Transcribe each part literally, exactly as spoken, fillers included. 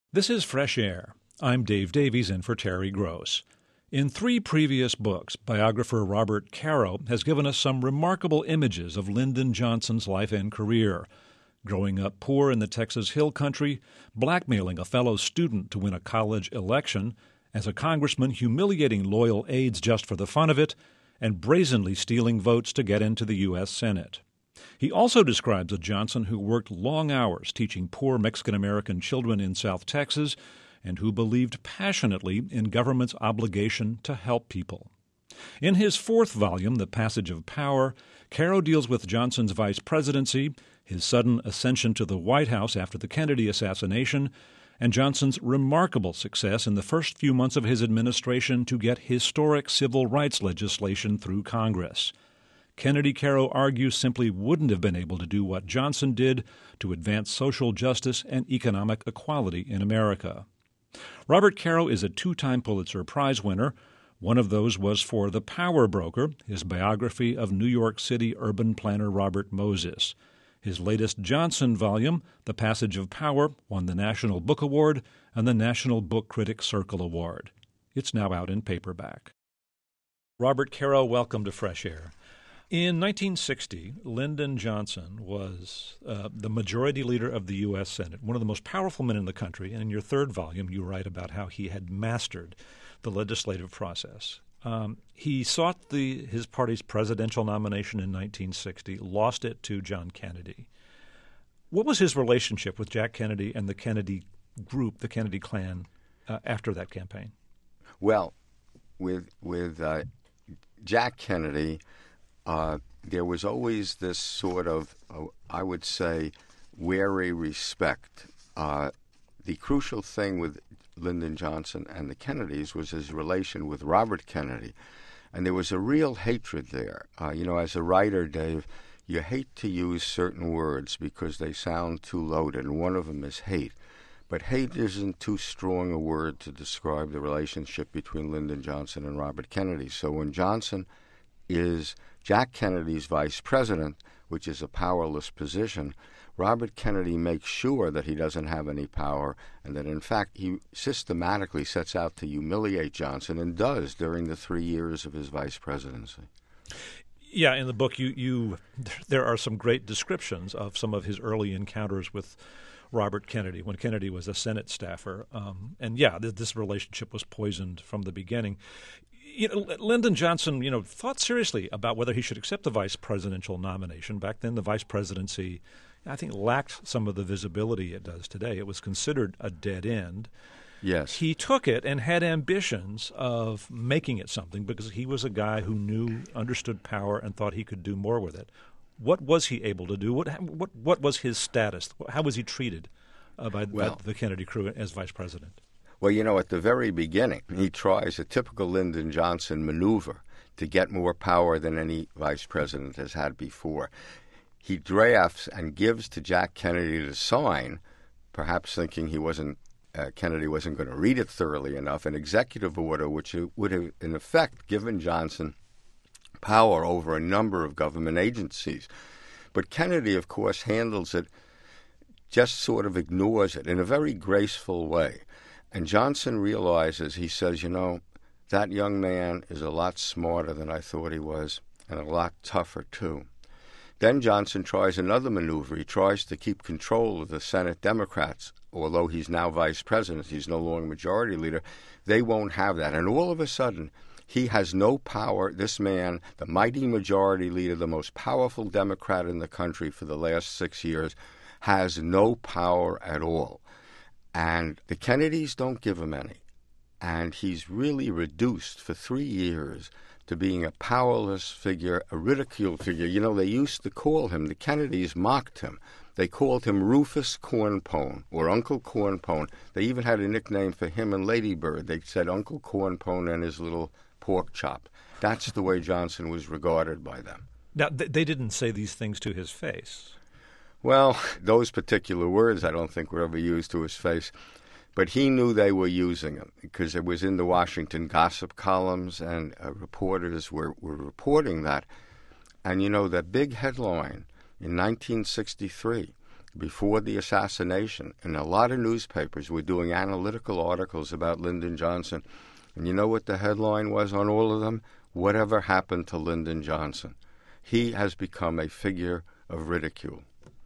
This is Fresh Air. I'm Dave Davies in for Terry Gross. In three previous books, biographer Robert Caro has given us some remarkable images of Lyndon Johnson's life and career. Growing up poor in the Texas Hill Country, blackmailing a fellow student to win a college election, as a congressman humiliating loyal aides just for the fun of it, and brazenly stealing votes to get into the U S Senate. He also describes a Johnson who worked long hours teaching poor Mexican-American children in South Texas and who believed passionately in government's obligation to help people. In his fourth volume, The Passage of Power, Caro deals with Johnson's vice presidency, his sudden ascension to the White House after the Kennedy assassination, and Johnson's remarkable success in the first few months of his administration to get historic civil rights legislation through Congress. Kennedy, Caro argues, simply wouldn't have been able to do what Johnson did to advance social justice and economic equality in America. Robert Caro is a two-time Pulitzer Prize winner. One of those was for The Power Broker, his biography of New York City urban planner Robert Moses. His latest Johnson volume, The Passage of Power, won the National Book Award and the National Book Critics Circle Award. It's now out in paperback. Robert Caro, welcome to Fresh Air. In nineteen sixty, Lyndon Johnson was uh, the majority leader of the U S Senate, one of the most powerful men in the country. And in your third volume, you write about how he had mastered the legislative process. Um, he sought the, his party's presidential nomination in nineteen sixty, lost it to John Kennedy. What was his relationship with Jack Kennedy and the Kennedy group, the Kennedy clan, uh, after that campaign? Well, with with uh, Jack Kennedy, uh, there was always this sort of, uh, I would say, wary respect. Uh, the crucial thing with Lyndon Johnson and the Kennedys was his relation with Robert Kennedy. And there was a real hatred there. Uh, you know, as a writer, Dave, you hate to use certain words because they sound too loaded, and one of them is hate. But hate isn't too strong a word to describe the relationship between Lyndon Johnson and Robert Kennedy. So when Johnson is Jack Kennedy's vice president, which is a powerless position, Robert Kennedy makes sure that he doesn't have any power and that, in fact, he systematically sets out to humiliate Johnson and does during the three years of his vice presidency. Yeah, in the book, you, you there are some great descriptions of some of his early encounters with Robert Kennedy when Kennedy was a Senate staffer. Um, and, yeah, th- this relationship was poisoned from the beginning. You know, Lyndon Johnson, you know, thought seriously about whether he should accept the vice presidential nomination. Back then, the vice presidency, I think, lacked some of the visibility it does today. It was considered a dead end. Yes. He took it and had ambitions of making it something because he was a guy who knew, understood power, and thought he could do more with it. What was he able to do? What what what was his status? How was he treated uh, by, well, by the Kennedy crew as vice president? Well, you know, at the very beginning, he tries a typical Lyndon Johnson maneuver to get more power than any vice president has had before. He drafts and gives to Jack Kennedy to sign, perhaps thinking he wasn't uh, Kennedy wasn't going to read it thoroughly enough, an executive order which would have, in effect, given Johnson power over a number of government agencies. But Kennedy, of course, handles it, just sort of ignores it in a very graceful way. And Johnson realizes, he says, you know, that young man is a lot smarter than I thought he was, and a lot tougher, too. Then Johnson tries another maneuver. He tries to keep control of the Senate Democrats. Although he's now vice president, he's no longer majority leader. They won't have that. And all of a sudden, he has no power. This man, the mighty majority leader, the most powerful Democrat in the country for the last six years, has no power at all. And the Kennedys don't give him any. And he's really reduced for three years to being a powerless figure, a ridiculed figure. You know, they used to call him, the Kennedys mocked him. They called him Rufus Cornpone, or Uncle Cornpone. They even had a nickname for him and Lady Bird. They said Uncle Cornpone and his little pork chop. That's the way Johnson was regarded by them. Now, th- they didn't say these things to his face. Well, those particular words I don't think were ever used to his face. But he knew they were using them because it was in the Washington gossip columns, and uh, reporters were, were reporting that. And, you know, that big headline in nineteen sixty-three before the assassination, and a lot of newspapers were doing analytical articles about Lyndon Johnson. And you know what the headline was on all of them? Whatever happened to Lyndon Johnson? He has become a figure of ridicule.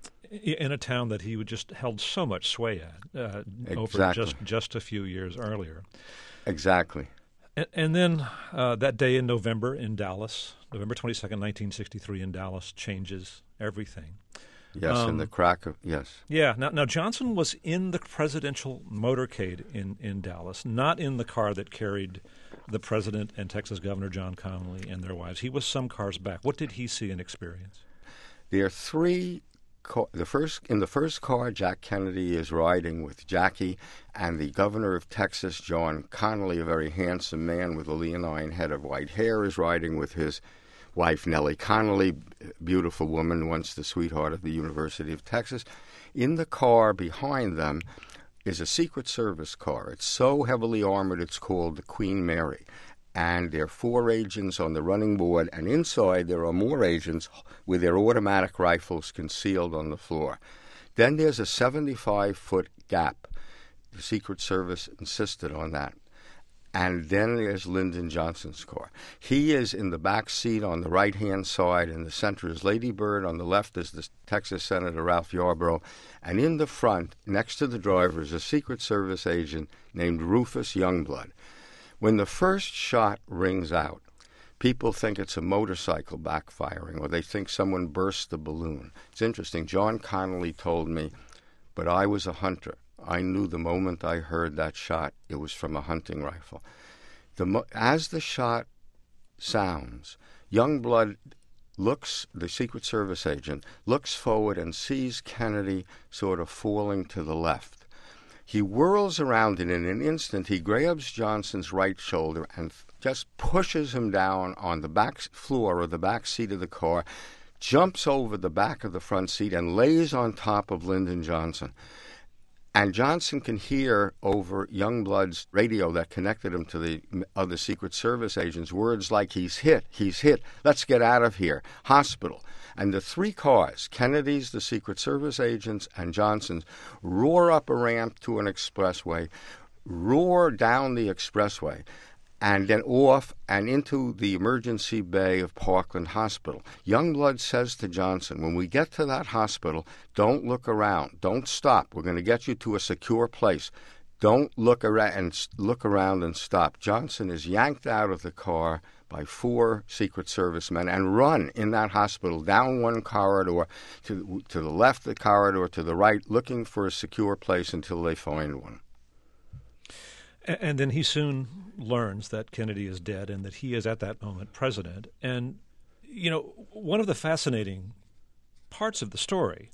In a town that he just held so much sway at uh, exactly. over just, just a few years earlier. Exactly. And, and then uh, that day in November in Dallas, November twenty-second, nineteen sixty-three in Dallas, changes everything. Yes, um, in the crack of, yes. Yeah. Now, now Johnson was in the presidential motorcade in, in Dallas, not in the car that carried the president and Texas Governor John Connally and their wives. He was some cars back. What did he see and experience? There are three. The first in the first car, Jack Kennedy is riding with Jackie, and the governor of Texas, John Connally, a very handsome man with a leonine head of white hair, is riding with his wife, Nellie Connally, beautiful woman, once the sweetheart of the University of Texas. In the car behind them is a Secret Service car. It's so heavily armored, it's called the Queen Mary. And there are four agents on the running board, and inside there are more agents with their automatic rifles concealed on the floor. Then there's a seventy-five foot gap. The Secret Service insisted on that. And then there's Lyndon Johnson's car. He is in the back seat on the right-hand side. In the center is Lady Bird. On the left is the Texas Senator Ralph Yarborough. And in the front, next to the driver, is a Secret Service agent named Rufus Youngblood. When the first shot rings out, people think it's a motorcycle backfiring, or they think someone burst the balloon. It's interesting. John Connally told me, but I was a hunter. I knew the moment I heard that shot, it was from a hunting rifle. The mo- as the shot sounds, Youngblood looks, the Secret Service agent, looks forward and sees Kennedy sort of falling to the left. He whirls around, and in an instant he grabs Johnson's right shoulder and just pushes him down on the back floor or the back seat of the car, jumps over the back of the front seat, and lays on top of Lyndon Johnson. And Johnson can hear over Youngblood's radio that connected him to the other Secret Service agents words like, he's hit, he's hit, let's get out of here, hospital. And the three cars, Kennedy's, the Secret Service agents, and Johnson's, roar up a ramp to an expressway, roar down the expressway, and then off and into the emergency bay of Parkland Hospital. Youngblood says to Johnson, when we get to that hospital, don't look around, don't stop. We're going to get you to a secure place. Don't look around and look around and stop. Johnson is yanked out of the car by four Secret Service men and run in that hospital down one corridor to to the left of the corridor, to the right, looking for a secure place until they find one. And then he soon learns that Kennedy is dead and that he is at that moment president. And, you know, one of the fascinating parts of the story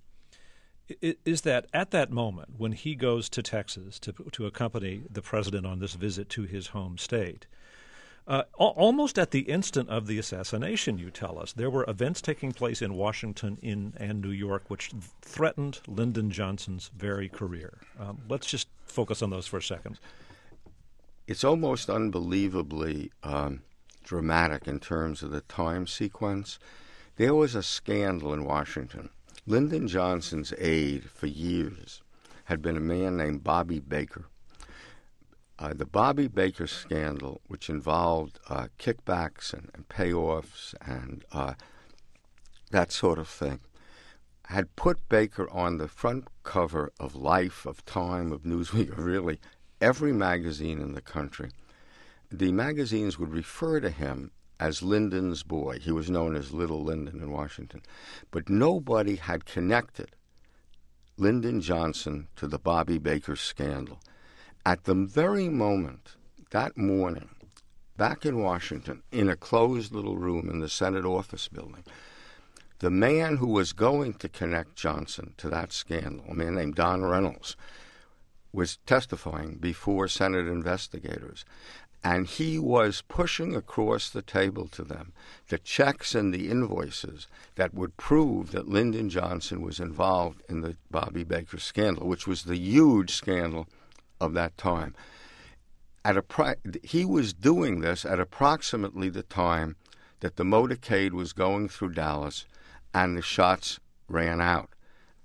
is that at that moment, when he goes to Texas to to accompany the president on this visit to his home state, uh, almost at the instant of the assassination, you tell us, there were events taking place in Washington in, and New York which threatened Lyndon Johnson's very career. Um, let's just focus on those for a second. It's almost unbelievably um, dramatic in terms of the time sequence. There was a scandal in Washington. Lyndon Johnson's aide for years had been a man named Bobby Baker. Uh, the Bobby Baker scandal, which involved uh, kickbacks and, and payoffs and uh, that sort of thing, had put Baker on the front cover of Life, of Time, of Newsweek, of really every magazine in the country. The magazines would refer to him as Lyndon's boy. He was known as Little Lyndon in Washington. But nobody had connected Lyndon Johnson to the Bobby Baker scandal. At the very moment, that morning, back in Washington, in a closed little room in the Senate office building, the man who was going to connect Johnson to that scandal, a man named Don Reynolds, was testifying before Senate investigators. And he was pushing across the table to them the checks and the invoices that would prove that Lyndon Johnson was involved in the Bobby Baker scandal, which was the huge scandal of that time. At a pri- he was doing this at approximately the time that the motorcade was going through Dallas and the shots ran out.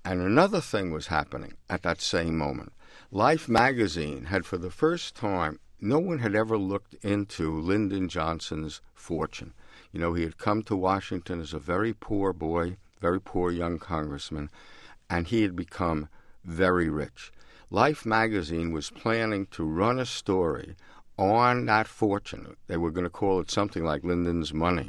And another thing was happening at that same moment. Life magazine had, for the first time, no one had ever looked into Lyndon Johnson's fortune. You know, he had come to Washington as a very poor boy, very poor young congressman, and he had become very rich. Life magazine was planning to run a story on that fortune. They were going to call it something like Lyndon's Money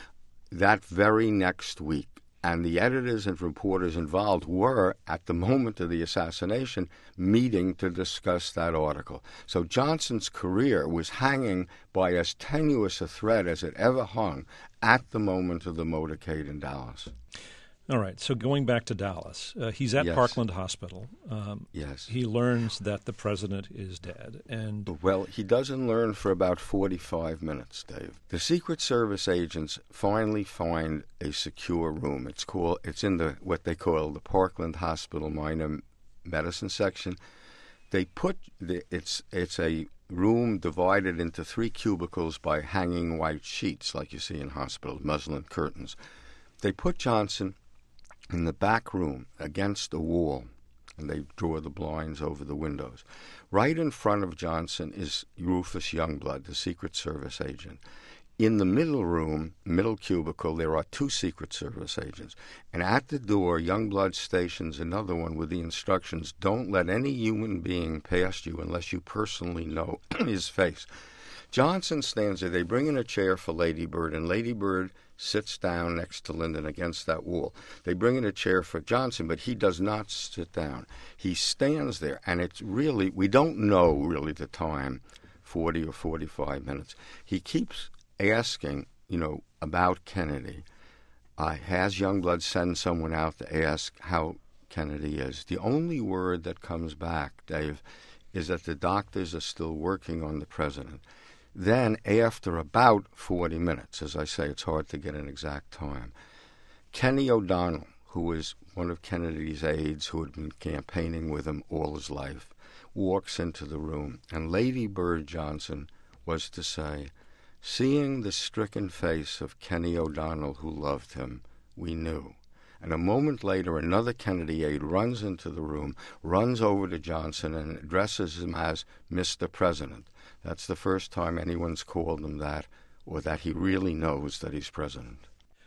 that very next week. And the editors and reporters involved were, at the moment of the assassination, meeting to discuss that article. So Johnson's career was hanging by as tenuous a thread as it ever hung at the moment of the motorcade in Dallas. All right, so going back to Dallas, uh, he's at Yes. Parkland Hospital. Um, Yes. He learns that the president is dead. And Well, he doesn't learn for about forty-five minutes, Dave. The Secret Service agents finally find a secure room. It's called, it's in the what they call the Parkland Hospital Minor Medicine section. They put the, it's it's a room divided into three cubicles by hanging white sheets, like you see in hospitals, muslin curtains. They put Johnson in the back room against a wall, and they draw the blinds over the windows. Right in front of Johnson is Rufus Youngblood, the Secret Service agent. In the middle room, middle cubicle, there are two Secret Service agents. And at the door, Youngblood stations another one with the instructions, don't let any human being past you unless you personally know his face. Johnson stands there. They bring in a chair for Lady Bird, and Lady Bird sits down next to Lyndon against that wall. They bring in a chair for Johnson, but he does not sit down. He stands there, and it's really, we don't know really the time, forty or forty-five minutes. He keeps asking, you know, about Kennedy. Uh, has Youngblood send someone out to ask how Kennedy is? The only word that comes back, Dave, is that the doctors are still working on the president. Then, after about forty minutes, as I say, it's hard to get an exact time, Kenny O'Donnell, who was one of Kennedy's aides who had been campaigning with him all his life, walks into the room, and Lady Bird Johnson was to say, seeing the stricken face of Kenny O'Donnell who loved him, we knew. And a moment later, another Kennedy aide runs into the room, runs over to Johnson, and addresses him as Mister President. That's the first time anyone's called him that, or that he really knows that he's president.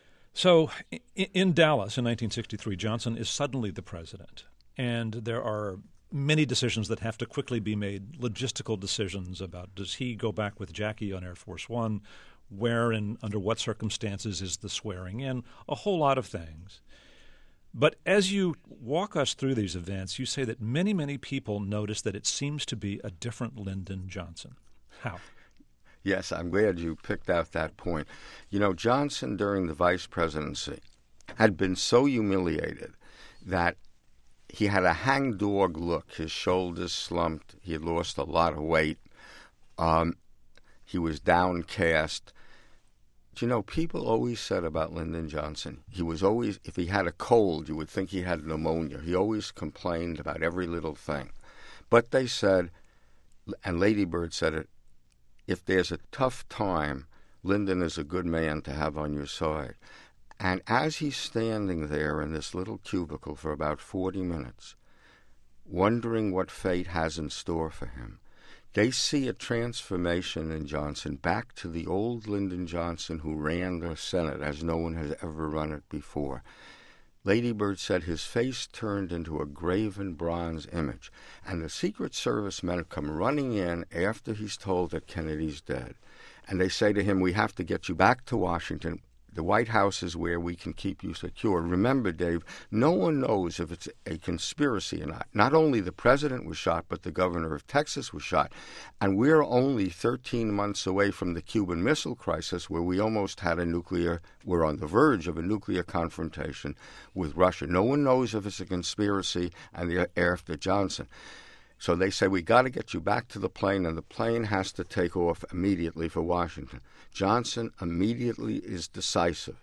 so in, in Dallas in nineteen sixty-three, Johnson is suddenly the president. And there are many decisions that have to quickly be made, logistical decisions about does he go back with Jackie on Air Force One, where and under what circumstances is the swearing in, a whole lot of things. But as you walk us through these events, you say that many, many people notice that it seems to be a different Lyndon Johnson. How? Yes, I'm glad you picked out that point. You know, Johnson, during the vice presidency, had been so humiliated that he had a hangdog look. His shoulders slumped. He had lost a lot of weight. Um, he was downcast. You know, people always said about Lyndon Johnson, he was always, if he had a cold, you would think he had pneumonia. He always complained about every little thing. But they said, and Lady Bird said it, if there's a tough time, Lyndon is a good man to have on your side. And as he's standing there in this little cubicle for about forty minutes, wondering what fate has in store for him, they see a transformation in Johnson back to the old Lyndon Johnson who ran the Senate as no one has ever run it before. Lady Bird said his face turned into a graven bronze image, and the Secret Service men come running in after he's told that Kennedy's dead. And they say to him, we have to get you back to Washington. The White House is where we can keep you secure. Remember, Dave, no one knows if it's a conspiracy or not. Not only the president was shot, but the governor of Texas was shot. And we're only thirteen months away from the Cuban Missile Crisis, where we almost had a nuclear, we're on the verge of a nuclear confrontation with Russia. No one knows if it's a conspiracy and the after Johnson. So they say, we got to get you back to the plane, and the plane has to take off immediately for Washington. Johnson immediately is decisive.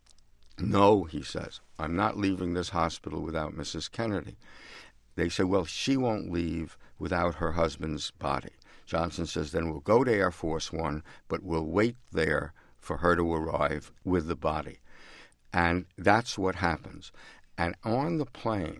No, he says, I'm not leaving this hospital without Missus Kennedy. They say, well, she won't leave without her husband's body. Johnson says, then we'll go to Air Force One, but we'll wait there for her to arrive with the body. And that's what happens. And on the plane,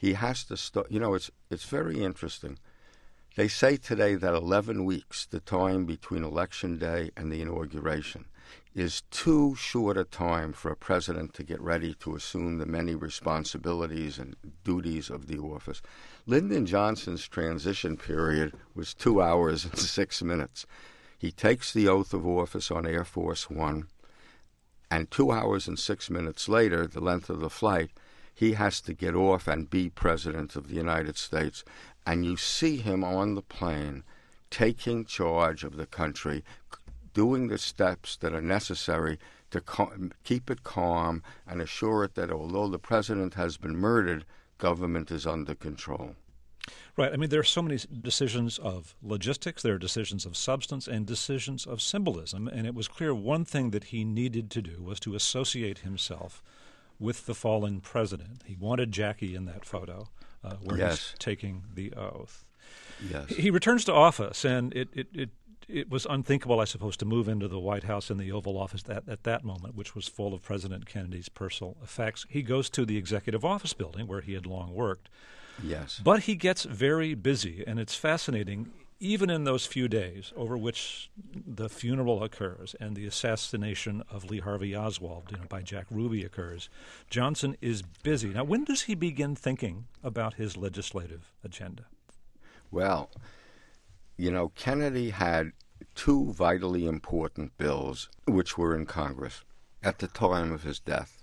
he has to start. You know, it's it's very interesting. They say today that eleven weeks, the time between Election Day and the inauguration, is too short a time for a president to get ready to assume the many responsibilities and duties of the office. Lyndon Johnson's transition period was two hours and six minutes. He takes the oath of office on Air Force One, and two hours and six minutes later, the length of the flight, he has to get off and be president of the United States. And you see him on the plane taking charge of the country, doing the steps that are necessary to cal- keep it calm and assure it that although the president has been murdered, government is under control. Right. I mean, there are so many decisions of logistics, there are decisions of substance, and decisions of symbolism. And it was clear one thing that he needed to do was to associate himself with the fallen president. He wanted Jackie in that photo uh, where yes. he's taking the oath. Yes. He returns to office, and it, it, it, it was unthinkable, I suppose, to move into the White House in the Oval Office at, at that moment, which was full of President Kennedy's personal effects. He goes to the Executive Office building where he had long worked. Yes. But he gets very busy, and it's fascinating, even in those few days over which the funeral occurs and the assassination of Lee Harvey Oswald, you know, by Jack Ruby occurs, Johnson is busy. Now, when does he begin thinking about his legislative agenda? Well, you know, Kennedy had two vitally important bills which were in Congress at the time of his death.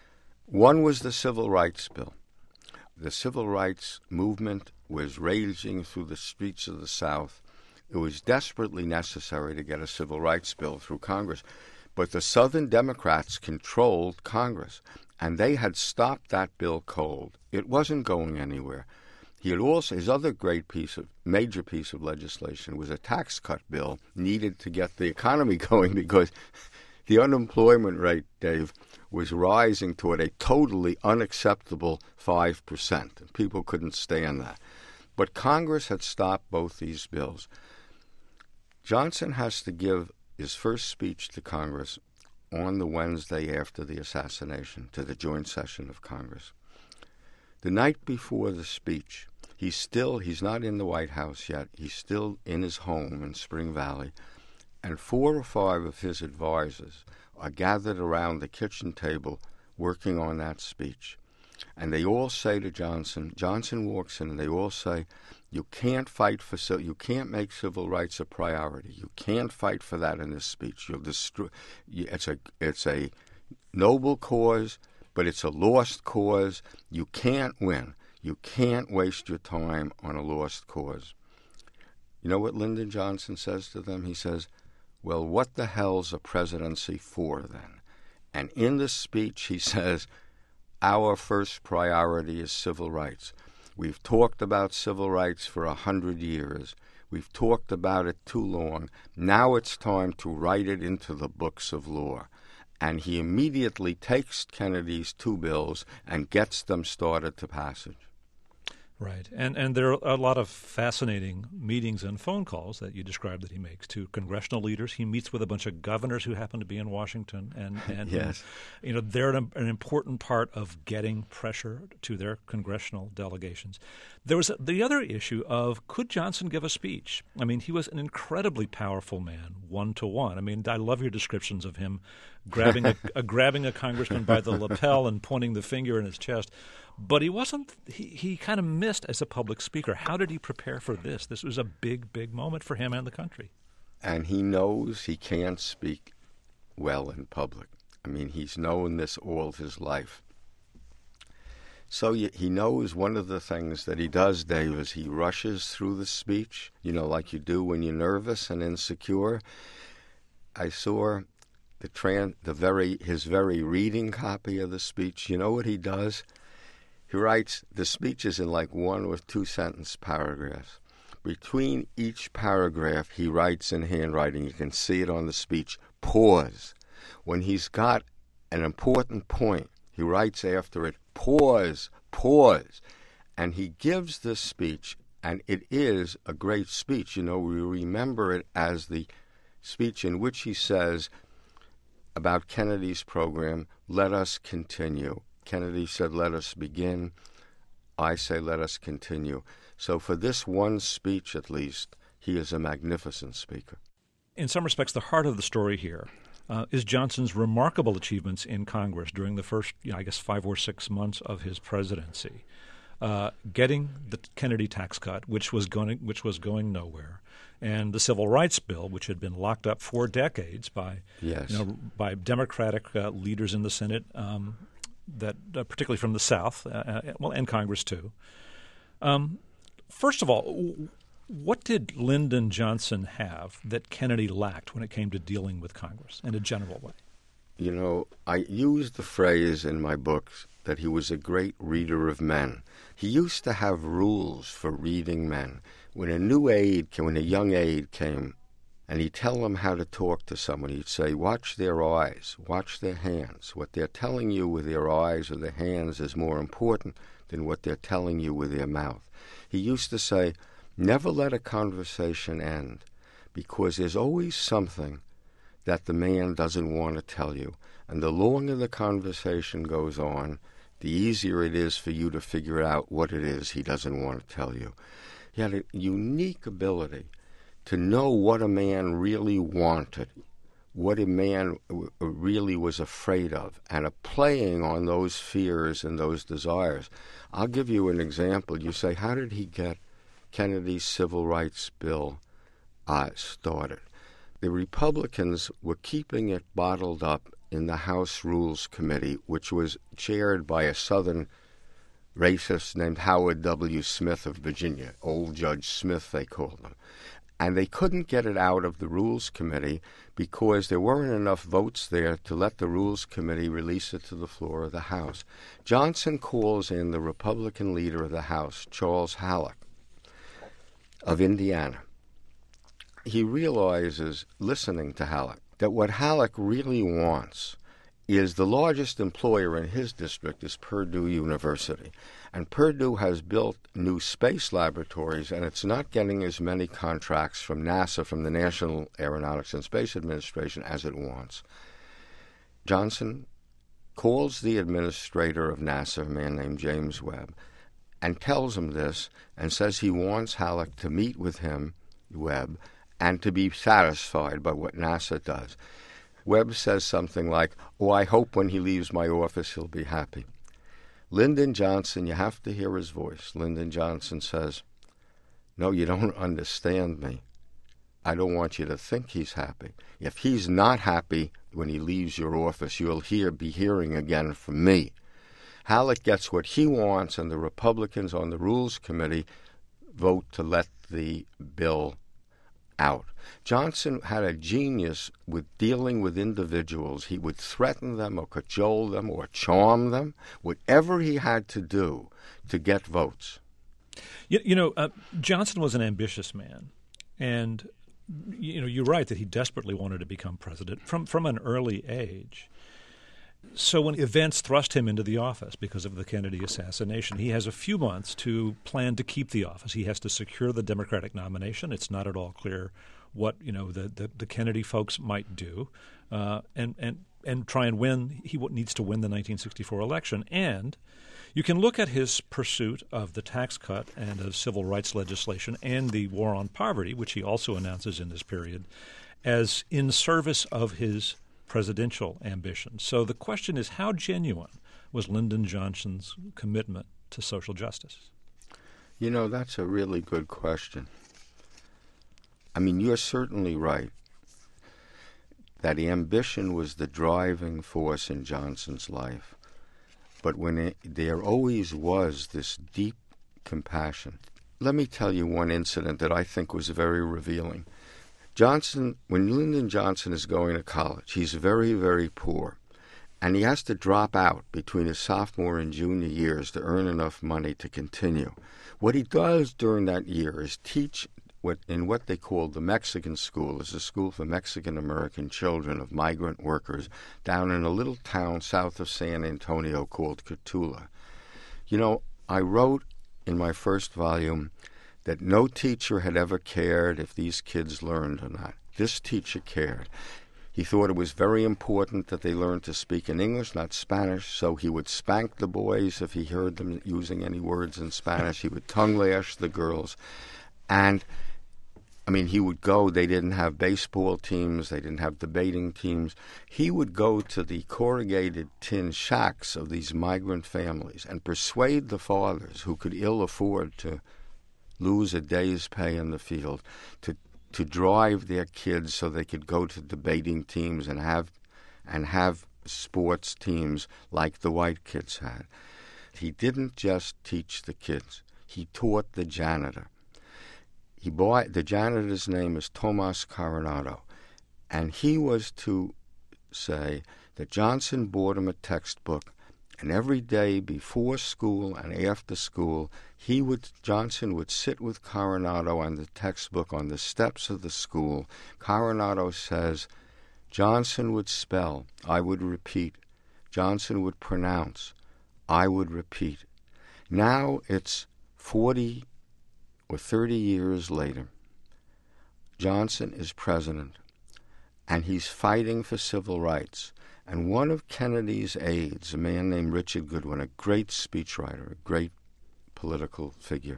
One was the Civil Rights Bill. The civil rights movement was raging through the streets of the South. It was desperately necessary to get a civil rights bill through Congress. But the Southern Democrats controlled Congress, and they had stopped that bill cold. It wasn't going anywhere. He had also, his other great piece of, major piece of legislation was a tax cut bill needed to get the economy going because the unemployment rate, Dave, was rising toward a totally unacceptable five percent. And people couldn't stand that. But Congress had stopped both these bills. Johnson has to give his first speech to Congress on the Wednesday after the assassination, to the joint session of Congress. The night before the speech, he's still, he's not in the White House yet. He's still in his home in Spring Valley. And four or five of his advisors are gathered around the kitchen table working on that speech. And they all say to Johnson, Johnson walks in and they all say, you can't fight for, you can't make civil rights a priority. You can't fight for that in this speech. You'll destroy, it's a, it's a noble cause, but it's a lost cause. You can't win. You can't waste your time on a lost cause. You know what Lyndon Johnson says to them? He says, well, what the hell's a presidency for then? And in this speech, he says, our first priority is civil rights. We've talked about civil rights for a hundred years. We've talked about it too long. Now it's time to write it into the books of law. And he immediately takes Kennedy's two bills and gets them started to passage. Right. And and there are a lot of fascinating meetings and phone calls that you described that he makes to congressional leaders. He meets with a bunch of governors who happen to be in Washington. And, and yes. you know, they're an, an important part of getting pressure to their congressional delegations. There was the other issue of, could Johnson give a speech? I mean, he was an incredibly powerful man, one-to-one. I mean, I love your descriptions of him grabbing a, a grabbing a congressman by the lapel and pointing the finger in his chest. But he wasn't, he, he kind of missed as a public speaker. How did he prepare for this? This was a big, big moment for him and the country. And he knows he can't speak well in public. I mean, he's known this all his life. So he knows one of the things that he does, Dave, is he rushes through the speech, you know, like you do when you're nervous and insecure. I saw the tran- the very his very reading copy of the speech. You know what he does? He writes, the speech is in like one or two sentence paragraphs. Between each paragraph, he writes in handwriting, you can see it on the speech, pause. When he's got an important point, he writes after it, pause, pause. And he gives this speech, and it is a great speech. You know, we remember it as the speech in which he says about Kennedy's program, let us continue. Kennedy said, let us begin. I say let us continue. So for this one speech, at least, he is a magnificent speaker. In some respects, the heart of the story here uh, is Johnson's remarkable achievements in Congress during the first, you know, I guess, five or six months of his presidency. Uh, getting the Kennedy tax cut, which was going which was going nowhere, and the Civil Rights Bill, which had been locked up for decades by yes. you know, by Democratic uh, leaders in the Senate, um, that uh, particularly from the South, uh, well, and Congress too. Um, first of all, what did Lyndon Johnson have that Kennedy lacked when it came to dealing with Congress in a general way? You know, I used the phrase in my books that he was a great reader of men. He used to have rules for reading men. When a new aide, when a young aide came, and he'd tell them how to talk to someone, he'd say, watch their eyes, watch their hands. What they're telling you with their eyes or their hands is more important than what they're telling you with their mouth. He used to say, never let a conversation end, because there's always something that the man doesn't want to tell you. And the longer the conversation goes on, the easier it is for you to figure out what it is he doesn't want to tell you. He had a unique ability to know what a man really wanted, what a man really was afraid of, and a playing on those fears and those desires. I'll give you an example. You say, how did he get Kennedy's Civil Rights Bill uh, started? The Republicans were keeping it bottled up in the House Rules Committee, which was chaired by a Southern racist named Howard W. Smith of Virginia, Old Judge Smith they called him. And they couldn't get it out of the Rules Committee because there weren't enough votes there to let the Rules Committee release it to the floor of the House. Johnson calls in the Republican leader of the House, Charles Halleck of Indiana. He realizes, listening to Halleck, that what Halleck really wants is the largest employer in his district is Purdue University. And Purdue has built new space laboratories, and it's not getting as many contracts from NASA, from the National Aeronautics and Space Administration, as it wants. Johnson calls the administrator of NASA, a man named James Webb, and tells him this and says he wants Halleck to meet with him, Webb, and to be satisfied by what NASA does. Webb says something like, oh, I hope when he leaves my office he'll be happy. Lyndon Johnson, you have to hear his voice. Lyndon Johnson says, no, you don't understand me. I don't want you to think he's happy. If he's not happy when he leaves your office, you'll hear, be hearing again from me. Halleck gets what he wants, and the Republicans on the Rules Committee vote to let the bill out. Johnson had a genius with dealing with individuals. He would threaten them or cajole them or charm them, whatever he had to do to get votes. You, you know, uh, Johnson was an ambitious man, and you know, you're right that he desperately wanted to become president from, from an early age. So when events thrust him into the office because of the Kennedy assassination, he has a few months to plan to keep the office. He has to secure the Democratic nomination. It's not at all clear what, you know, the, the, the Kennedy folks might do, uh, and, and, and try and win. He needs to win the nineteen sixty-four election. And you can look at his pursuit of the tax cut and of civil rights legislation and the war on poverty, which he also announces in this period, as in service of his presidential ambition. So the question is, how genuine was Lyndon Johnson's commitment to social justice? You know, that's a really good question. I mean, you're certainly right that ambition was the driving force in Johnson's life. But when it, there always was this deep compassion. Let me tell you one incident that I think was very revealing. Johnson, when Lyndon Johnson is going to college, he's very, very poor, and he has to drop out between his sophomore and junior years to earn enough money to continue. What he does during that year is teach what in what they call the Mexican School. It's a school for Mexican-American children of migrant workers down in a little town south of San Antonio called Cotulla. You know, I wrote in my first volume that no teacher had ever cared if these kids learned or not. This teacher cared. He thought it was very important that they learn to speak in English, not Spanish, so he would spank the boys if he heard them using any words in Spanish. He would tongue lash the girls. And, I mean, he would go, they didn't have baseball teams, they didn't have debating teams. He would go to the corrugated tin shacks of these migrant families and persuade the fathers who could ill afford to lose a day's pay in the field to to drive their kids so they could go to debating teams and have and have sports teams like the white kids had. He didn't just teach the kids. He taught the janitor. He bought, the janitor's name is Tomas Coronado, and he was to say that Johnson bought him a textbook, and every day before school and after school, he would Johnson would sit with Coronado on the textbook on the steps of the school. Coronado says, Johnson would spell, I would repeat. Johnson would pronounce, I would repeat. Now it's forty or thirty years later. Johnson is president, and he's fighting for civil rights. And one of Kennedy's aides, a man named Richard Goodwin, a great speechwriter, a great political figure,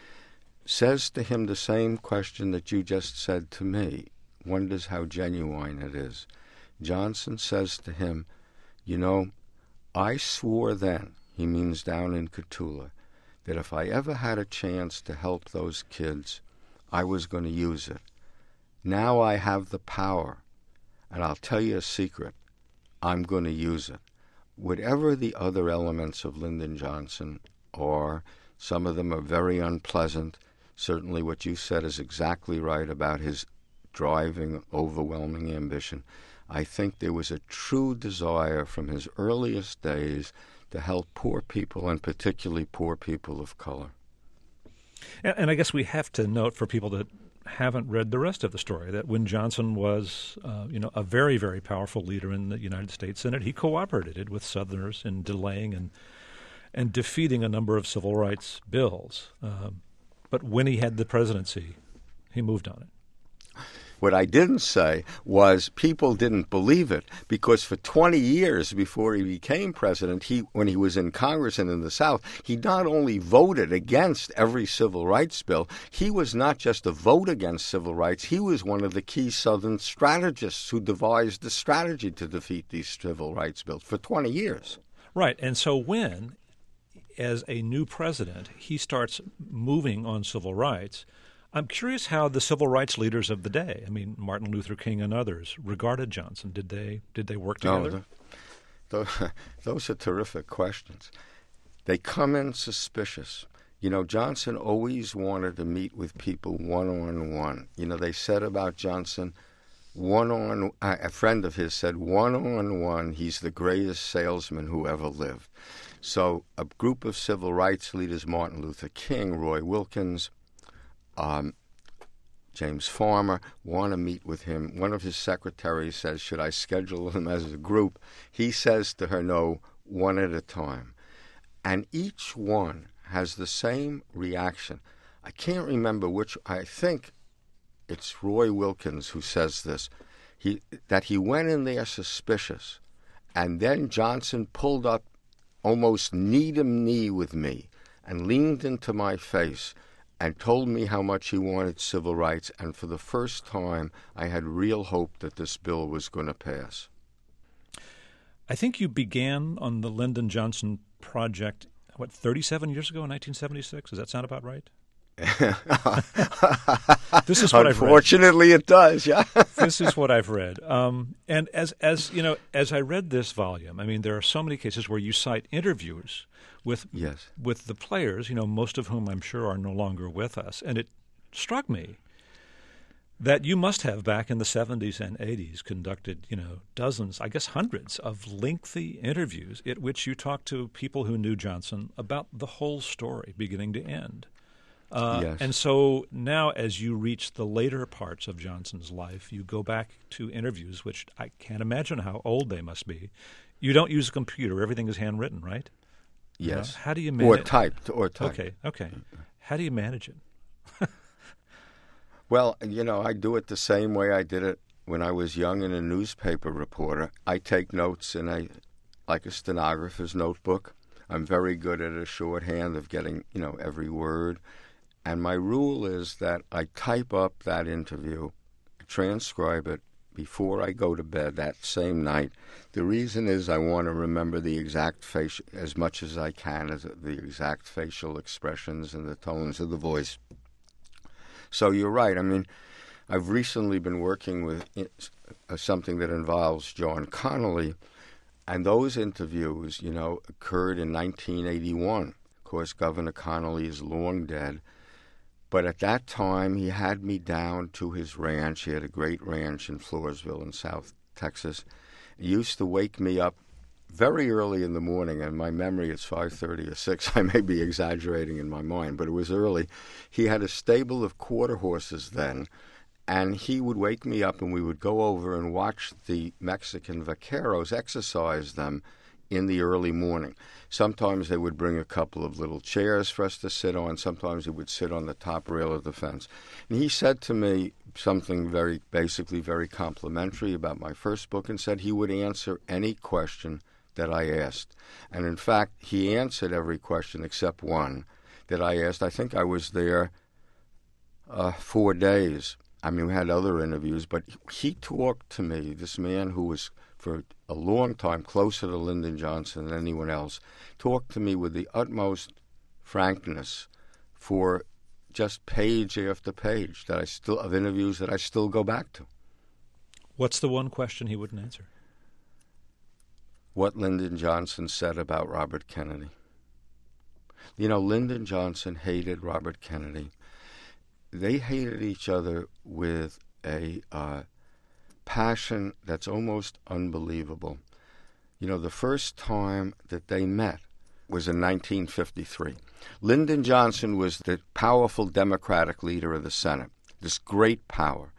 says to him the same question that you just said to me, wonders how genuine it is. Johnson says to him, you know, I swore then, he means down in Cotulla, that if I ever had a chance to help those kids, I was going to use it. Now I have the power, and I'll tell you a secret. I'm going to use it. Whatever the other elements of Lyndon Johnson are, some of them are very unpleasant. Certainly what you said is exactly right about his driving, overwhelming ambition. I think there was a true desire from his earliest days to help poor people, and particularly poor people of color. And, and I guess we have to note for people that haven't read the rest of the story that when Johnson was, uh, you know, a very, very powerful leader in the United States Senate, he cooperated with Southerners in delaying and and defeating a number of civil rights bills. Um, but when he had the presidency, he moved on it. What I didn't say was people didn't believe it, because for twenty years before he became president, he, when he was in Congress and in the South, he not only voted against every civil rights bill, he was not just a vote against civil rights, he was one of the key Southern strategists who devised the strategy to defeat these civil rights bills for twenty years. Right, and so when, as a new president, he starts moving on civil rights, I'm curious how the civil rights leaders of the day, I mean, Martin Luther King and others, regarded Johnson. Did they did they work together? No, those, those are terrific questions. They come in suspicious. You know, Johnson always wanted to meet with people one-on-one. You know, they said about Johnson, one-on, a friend of his said, one-on-one, he's the greatest salesman who ever lived. So a group of civil rights leaders, Martin Luther King, Roy Wilkins, Um, James Farmer, want to meet with him. One of his secretaries says, should I schedule them as a group? He says to her, no, one at a time. And each one has the same reaction. I can't remember which, I think it's Roy Wilkins who says this, he, that he went in there suspicious, and then Johnson pulled up almost knee-to-knee with me and leaned into my face and told me how much he wanted civil rights, and for the first time I had real hope that this bill was going to pass. I think you began on the Lyndon Johnson project, what, thirty-seven years ago in nineteen seventy-six? Does that sound about right? This is what I've read. Unfortunately, it does, yeah. This is what I've read. Um, and as, as you know, as I read this volume, I mean, there are so many cases where you cite interviews with yes. with the players, you know, most of whom I'm sure are no longer with us. And it struck me that you must have, back in the seventies and eighties, conducted, you know, dozens, I guess hundreds of lengthy interviews at which you talked to people who knew Johnson about the whole story, beginning to end. Uh, yes. And so now, as you reach the later parts of Johnson's life, you go back to interviews, which I can't imagine how old they must be. You don't use a computer. Everything is handwritten, right? Yes. Uh, how do you manage Or typed, or typed. Okay, okay. How do you manage it? Well, you know, I do it the same way I did it when I was young and a newspaper reporter, I take notes in a like a stenographer's notebook. I'm very good at a shorthand of getting, you know, every word. And my rule is that I type up that interview, transcribe it before I go to bed that same night. The reason is I want to remember the exact facial, as much as I can, as the exact facial expressions and the tones of the voice. So you're right. I mean, I've recently been working with uh, something that involves John Connolly, and those interviews, you know, occurred in nineteen eighty-one. Of course, Governor Connolly is long dead. But at that time, he had me down to his ranch. He had a great ranch in Floresville in South Texas. He used to wake me up very early in the morning, and my memory is five thirty or six. I may be exaggerating in my mind, but it was early. He had a stable of quarter horses then, and he would wake me up, and we would go over and watch the Mexican vaqueros exercise them in the early morning. Sometimes they would bring a couple of little chairs for us to sit on. Sometimes they would sit on the top rail of the fence. And he said to me something very, basically very complimentary about my first book, and said he would answer any question that I asked. And in fact, he answered every question except one that I asked. I think I was there uh, four days. I mean, we had other interviews, but he talked to me, this man who was for a long time closer to Lyndon Johnson than anyone else, talked to me with the utmost frankness for just page after page that I still of interviews that I still go back to. What's the one question he wouldn't answer? What Lyndon Johnson said about Robert Kennedy. You know, Lyndon Johnson hated Robert Kennedy. They hated each other with a uh, passion that's almost unbelievable. You know, the first time that they met was in nineteen fifty-three. Lyndon Johnson was the powerful Democratic leader of the Senate, this great power.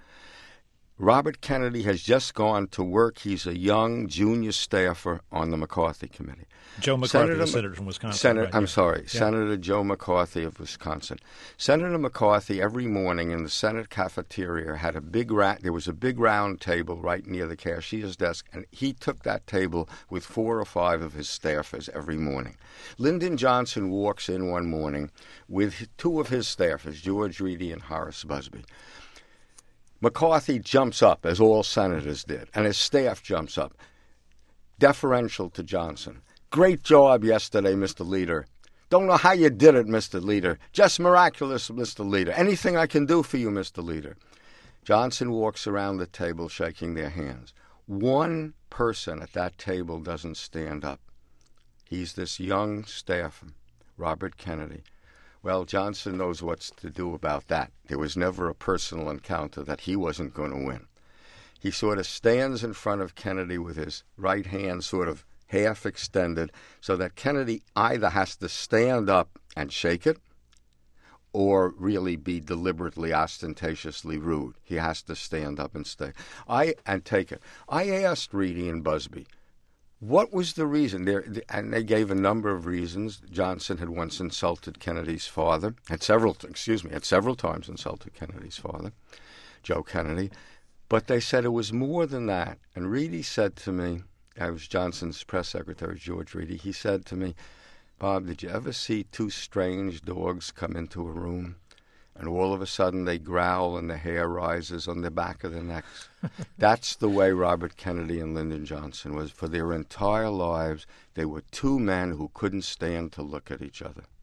Robert Kennedy has just gone to work. He's a young junior staffer on the McCarthy Committee. Joe McCarthy, Senator, the senator from Wisconsin. Senator, right, I'm yeah. sorry, yeah. Senator Joe McCarthy of Wisconsin. Senator McCarthy, every morning in the Senate cafeteria, had a big ra- there was a big round table right near the cashier's desk, and he took that table with four or five of his staffers every morning. Lyndon Johnson walks in one morning with two of his staffers, George Reedy and Horace Busby. McCarthy jumps up, as all senators did, and his staff jumps up, deferential to Johnson. Great job yesterday, Mister Leader. Don't know how you did it, Mister Leader. Just miraculous, Mister Leader. Anything I can do for you, Mister Leader. Johnson walks around the table shaking their hands. One person at that table doesn't stand up. He's this young staffer, Robert Kennedy. Well, Johnson knows what to do about that. There was never a personal encounter that he wasn't going to win. He sort of stands in front of Kennedy with his right hand sort of half extended so that Kennedy either has to stand up and shake it or really be deliberately, ostentatiously rude. He has to stand up and stay. I and take it. I asked Reedy and Busby, what was the reason? There, and they gave a number of reasons. Johnson had once insulted Kennedy's father, had several, excuse me, had several times insulted Kennedy's father, Joe Kennedy. But they said it was more than that. And Reedy said to me, I was Johnson's press secretary, George Reedy, he said to me, Bob, did you ever see two strange dogs come into a room and all of a sudden they growl and the hair rises on the back of their necks? That's the way Robert Kennedy and Lyndon Johnson was. For their entire lives, they were two men who couldn't stand to look at each other.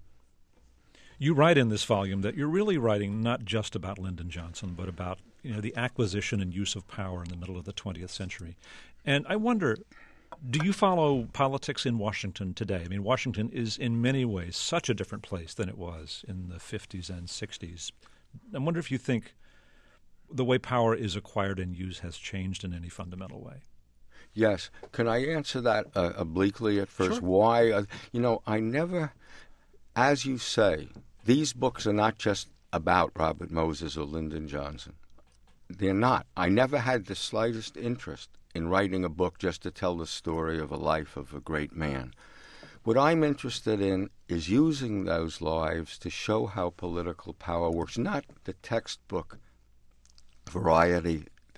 You write in this volume that you're really writing not just about Lyndon Johnson, but about, you know, the acquisition and use of power in the middle of the twentieth century. And I wonder, do you follow politics in Washington today? I mean, Washington is in many ways such a different place than it was in the fifties and sixties. I wonder if you think the way power is acquired and used has changed in any fundamental way. Yes. Can I answer that uh, obliquely at first? Sure. Why? Uh, you know, I never, as you say, these books are not just about Robert Moses or Lyndon Johnson. They're not. I never had the slightest interest in writing a book just to tell the story of a life of a great man. What I'm interested in is using those lives to show how political power works, not the textbook variety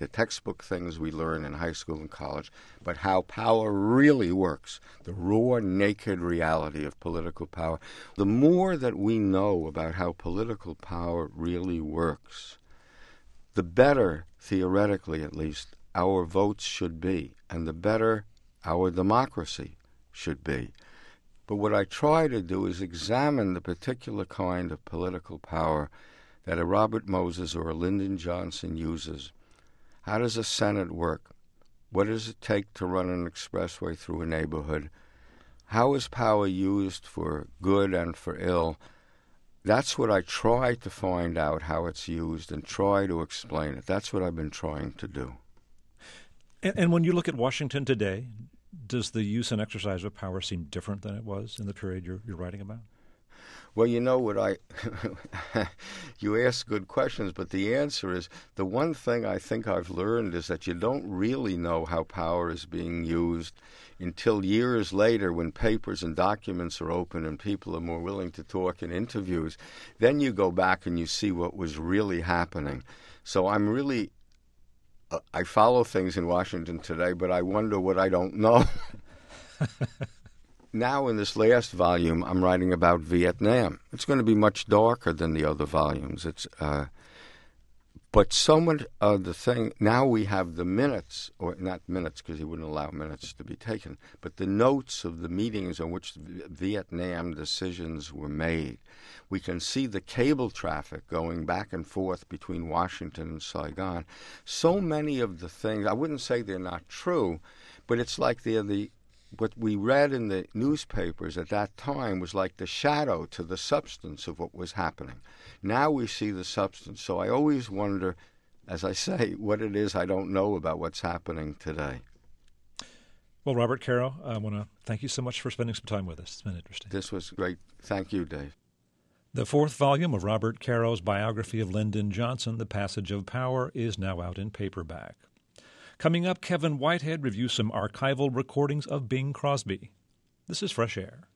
the textbook things we learn in high school and college, but how power really works, the raw, naked reality of political power. The more that we know about how political power really works, the better, theoretically at least, our votes should be, and the better our democracy should be. But what I try to do is examine the particular kind of political power that a Robert Moses or a Lyndon Johnson uses. How does a Senate work? What does it take to run an expressway through a neighborhood? How is power used for good and for ill? That's what I try to find out, how it's used, and try to explain it. That's what I've been trying to do. And, and when you look at Washington today, does the use and exercise of power seem different than it was in the period you're, you're writing about? Well, you know what I – you ask good questions, but the answer is the one thing I think I've learned is that you don't really know how power is being used until years later when papers and documents are open and people are more willing to talk in interviews. Then you go back and you see what was really happening. So I'm really uh, – I follow things in Washington today, but I wonder what I don't know. Now, in this last volume, I'm writing about Vietnam. It's going to be much darker than the other volumes. It's, uh, but so much of the thing, now we have the minutes, or not minutes because he wouldn't allow minutes to be taken, but the notes of the meetings on which the Vietnam decisions were made. We can see the cable traffic going back and forth between Washington and Saigon. So many of the things, I wouldn't say they're not true, but it's like they're the what we read in the newspapers at that time was like the shadow to the substance of what was happening. Now we see the substance. So I always wonder, as I say, what it is I don't know about what's happening today. Well, Robert Caro, I want to thank you so much for spending some time with us. It's been interesting. This was great. Thank you, Dave. The fourth volume of Robert Caro's biography of Lyndon Johnson, The Passage of Power, is now out in paperback. Coming up, Kevin Whitehead reviews some archival recordings of Bing Crosby. This is Fresh Air.